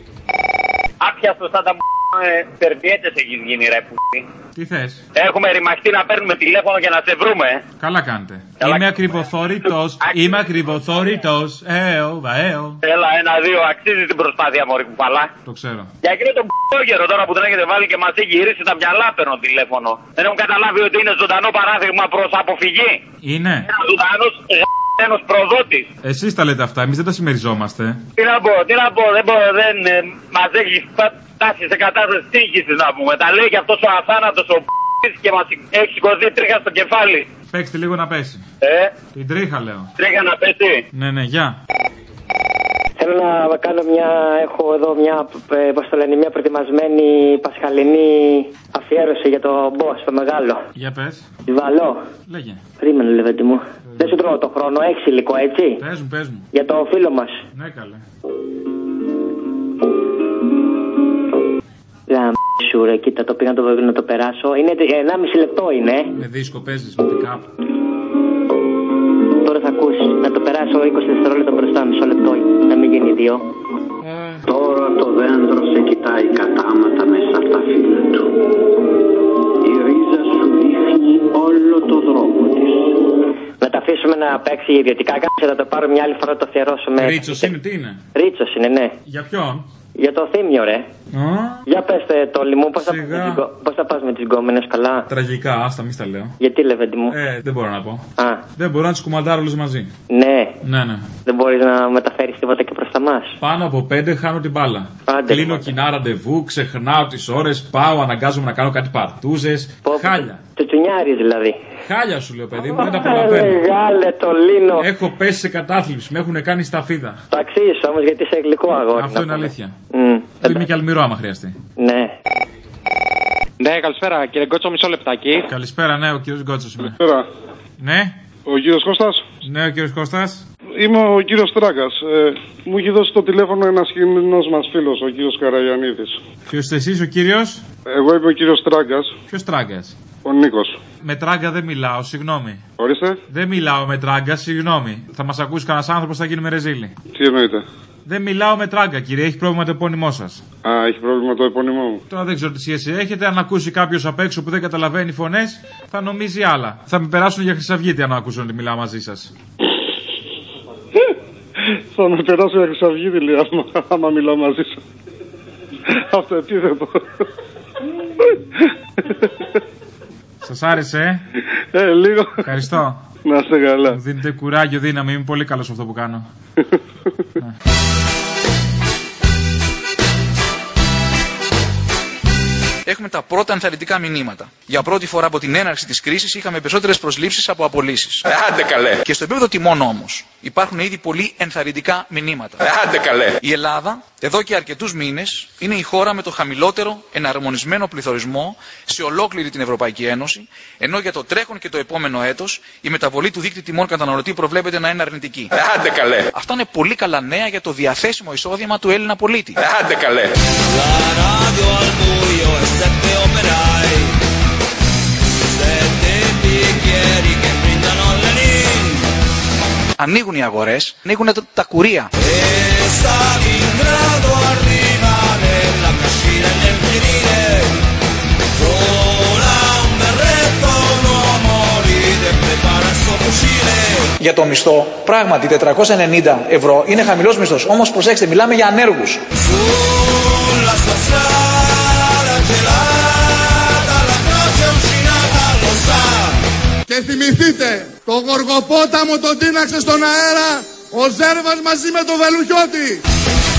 Άπιαστο σαν τα σερβιέτες έχει γίνει ρε που. Τι θες? Έχουμε ρημαχτεί να παίρνουμε τηλέφωνο για να σε βρούμε. Καλά κάνετε. Καλά. Είμαι ακριβοθόρητος. Είμαι ακριβοθόρητος. Έω, βαέω. Έλα, ένα-δύο, αξίζει την προσπάθεια μωρή κουφαλά. Το ξέρω. Για εκείνο τον π***γερο τώρα που τον έχετε βάλει και μας έχει γυρίσει τα μυαλά παίρνω τηλέφωνο. Δεν έχουν καταλάβει ότι είναι ζωντανό παράδειγμα προς αποφυγή. Είναι. Ένα ζωντανός ένας προδότης. Εσείς τα λέτε αυτά, εμείς δεν τα συμμεριζόμαστε. Τι να πω, τι να πω, δεν μπορώ, δεν ε, μας έχει φτάσει σε κατάσταση τύχησης να πούμε. Τα λέει και αυτός ο αθάνατος ο π***ης και μας έχει σηκωθεί τρίχα στο κεφάλι. Παίξτε λίγο να πέσει. Ε. Την τρίχα λέω. Τρίχα να πέσει. Ναι, ναι, γεια. Θέλω να κάνω μια, έχω εδώ μια, πώς το λένε, μια προετοιμασμένη πασχαλινή αφιέρωση για το boss, το μεγάλο. Για πες. Βαλό. Λέγε. Περίμενε, Λεβέντη μου. Mm. Δεν σου τρώω το χρόνο, έχεις υλικό, έτσι. Πες μου, πες μου. Για το φίλο μας. Ναι, καλέ. Γαμίσου ρε, κοίτα, το πήγα να το, να το περάσω. Είναι ενάμιση λεπτό είναι. Με δίσκο παίζεις με την κάπου. Τώρα θα ακούσεις, να το περάσω είκοσι δευτερόλεπτα μπροστά, μισό λεπτό, να μην γίνει δύο. Ε. Τώρα το δέντρο σε κοιτάει κατάματα μέσα από τα φύλλα του. Η ρίζα σου δείχνει όλο το δρόμο της. Να τα αφήσουμε να παίξει ιδιωτικά, κάτσε να το πάρω μια άλλη φορά, το αφιερώσουμε. Ρίτσος είναι, τι είναι? Ρίτσος είναι, ναι. Για ποιον? Για το Θήμιο, ρε. Oh. Για πέστε το λιμού, πώς θα, πώς θα πας με τις γκόμενες, καλά? Τραγικά, άστα, μη στα λέω. Γιατί, Λεβέντη μου? Ε, δεν μπορώ να πω. Α. Δεν μπορώ να τις κουμαντάρω όλες μαζί. Ναι. Ναι, ναι. Δεν μπορείς να μεταφέρεις τίποτα και προς τα μας? Πάνω από πέντε χάνω την μπάλα. Άντε, κλείνω κοινά ραντεβού, ξεχνάω τις ώρες, πάω, αναγκάζομαι να κάνω κάτι παρτούζες. Χάλια. Τσουτσουνιάρης δηλαδή. Χάλια σου λέω, παιδί μου, δεν τα προλαβαίνω. Μεγάλε το λίνο. Έχω πέσει σε κατάθλιψη, με έχουν κάνει σταφίδα. Το αξίζεις όμως γιατί είσαι γλυκό αγόρι. Αυτό είναι αλήθεια. Mm. Θα είμαι και αλμυρό άμα χρειαστεί. Ναι. Ναι, καλησπέρα κύριε Γκότσο, μισό λεπτάκι. Καλησπέρα, ναι, ο κύριος Γκότσος είμαι. Καλησπέρα. Ναι. Ο κύριος Κώστας. Ναι, ο κύριος Κώστας. Είμαι ο κύριος Τράγκας. Ε, μου έχει δώσει το τηλέφωνο ένας κοινός μας φίλος, ο κύριος Καραγιαννίδης. Ποιος είστε εσείς, ο κύριος? Εγώ είμαι ο κύριος Τράγκας. Ποιος Τράγκας? Ο Νίκος. Με τράγκα δεν μιλάω, συγγνώμη. Ορίστε. Δεν μιλάω με τράγκα, συγγνώμη. Θα μας ακούσει κανένας άνθρωπος, θα γίνουμε ρεζίλοι. Τι εννοείτε? Δεν μιλάω με τράγκα, κύριε. Έχει πρόβλημα το επώνυμό σας. Α, έχει πρόβλημα το επώνυμό μου. Τώρα δεν ξέρω τι σχέση έχετε. Αν ακούσει κάποιος απ' έξω που δεν καταλαβαίνει φωνές, θα νομίζει άλλα. Θα με περάσουν για Χρυσαυγίτη αν ακούσουν ότι μιλάω μαζί σας. Θα με περάσουν για Χρυσαυγίτη, λέει, άμα, άμα μιλάω μαζί σας. Αυτό επίθετο. Σας άρεσε, ε? Ε, λίγο. Ευχαριστώ. Να είστε καλά. Μου δίνετε κουράγιο, δύναμη. Είμαι πολύ καλός σε αυτό που κάνω. Έχουμε τα πρώτα ενθαρρυντικά μηνύματα. Για πρώτη φορά από την έναρξη της κρίσης είχαμε περισσότερες προσλήψεις από απολύσεις. Ε, άντε καλέ. Και στο επίπεδο τιμών όμως υπάρχουν ήδη πολύ ενθαρρυντικά μηνύματα. Ε, άντε καλέ. Η Ελλάδα εδώ και αρκετούς μήνες είναι η χώρα με το χαμηλότερο εναρμονισμένο πληθωρισμό σε ολόκληρη την Ευρωπαϊκή Ένωση, ενώ για το τρέχον και το επόμενο έτος η μεταβολή του δείκτη τιμών καταναλωτή προβλέπεται να είναι αρνητική. Ε, άντε καλέ. Αυτά είναι πολύ καλά νέα για το διαθέσιμο εισόδημα του Έλληνα πολίτη. Ε, άντε καλέ. Ανοίγουν οι αγορές, ανοίγουν τα, τα κουρία. Για το μισθό, πράγματι τετρακόσια ενενήντα ευρώ είναι χαμηλός μισθός. Όμως προσέξτε, μιλάμε για ανέργους. Και θυμηθείτε, το Γοργοπόταμο τον τίναξε στον αέρα ο Ζέρβας μαζί με τον Βελουχιώτη.